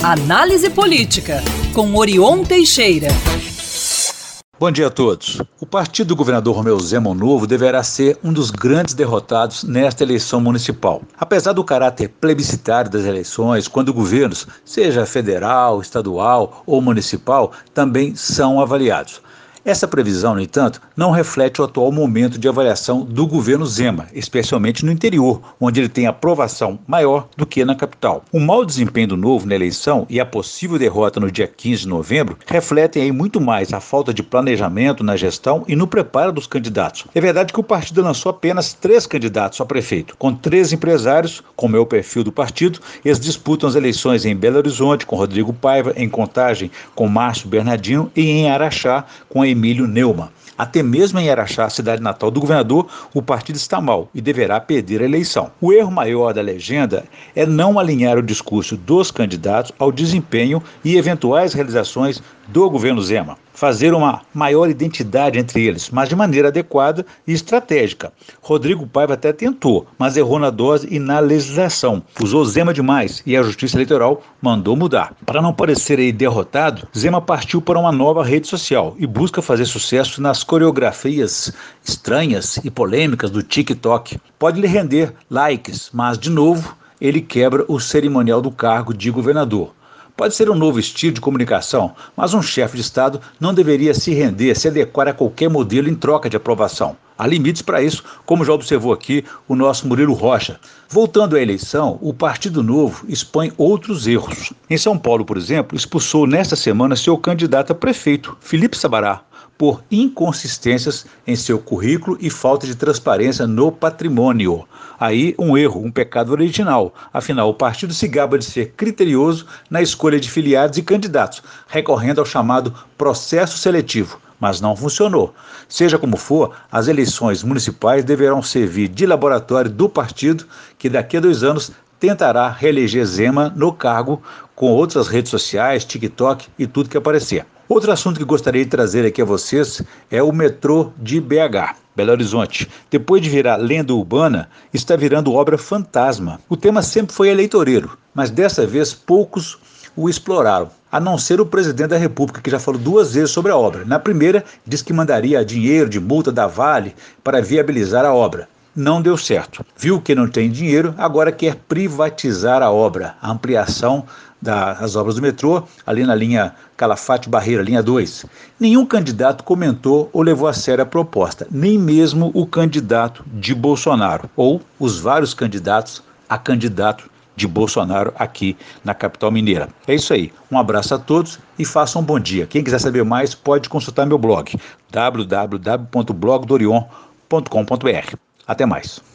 Análise Política, com Orion Teixeira. Bom dia a todos. O partido do governador Romeu Zema Novo deverá ser um dos grandes derrotados nesta eleição municipal. Apesar do caráter plebiscitário das eleições, quando governos, seja federal, estadual ou municipal, também são avaliados. Essa previsão, no entanto, não reflete o atual momento de avaliação do governo Zema, especialmente no interior, onde ele tem aprovação maior do que na capital. O mau desempenho do Novo na eleição e a possível derrota no dia 15 de novembro refletem aí muito mais a falta de planejamento na gestão e no preparo dos candidatos. É verdade que o partido lançou apenas 3 candidatos a prefeito. Com 3 empresários, como é o perfil do partido, eles disputam as eleições em Belo Horizonte com Rodrigo Paiva, em Contagem com Márcio Bernardino e em Araxá com Emílio Neumann. Até mesmo em Araxá, cidade natal do governador, o partido está mal e deverá perder a eleição. O erro maior da legenda é não alinhar o discurso dos candidatos ao desempenho e eventuais realizações do governo Zema. Fazer uma maior identidade entre eles, mas de maneira adequada e estratégica. Rodrigo Paiva até tentou, mas errou na dose e na legislação. Usou Zema demais e a Justiça Eleitoral mandou mudar. Para não parecer aí derrotado, Zema partiu para uma nova rede social e busca fazer sucesso nas coreografias estranhas e polêmicas do TikTok. Pode lhe render likes, mas, de novo, ele quebra o cerimonial do cargo de governador. Pode ser um novo estilo de comunicação, mas um chefe de Estado não deveria se render, se adequar a qualquer modelo em troca de aprovação. Há limites para isso, como já observou aqui o nosso Murilo Rocha. Voltando à eleição, o Partido Novo expõe outros erros. Em São Paulo, por exemplo, expulsou nesta semana seu candidato a prefeito, Felipe Sabará, por inconsistências em seu currículo e falta de transparência no patrimônio. Aí um erro, um pecado original. Afinal, o partido se gaba de ser criterioso na escolha de filiados e candidatos, recorrendo ao chamado processo seletivo. Mas não funcionou. Seja como for, as eleições municipais deverão servir de laboratório do partido, que daqui a 2 anos tentará reeleger Zema no cargo com outras redes sociais, TikTok e tudo que aparecer. Outro assunto que gostaria de trazer aqui a vocês é o metrô de BH, Belo Horizonte. Depois de virar lenda urbana, está virando obra fantasma. O tema sempre foi eleitoreiro, mas dessa vez poucos o exploraram, a não ser o presidente da República, que já falou 2 vezes sobre a obra. Na primeira, disse que mandaria dinheiro de multa da Vale para viabilizar a obra. Não deu certo. Viu que não tem dinheiro, agora quer privatizar a obra, a ampliação das obras do metrô, ali na linha Calafate-Barreira, linha 2. Nenhum candidato comentou ou levou a sério a proposta, nem mesmo o candidato de Bolsonaro, ou os vários candidatos a candidato de Bolsonaro aqui na capital mineira. É isso aí. Um abraço a todos e façam um bom dia. Quem quiser saber mais pode consultar meu blog, www.blogdorion.com.br. Até mais.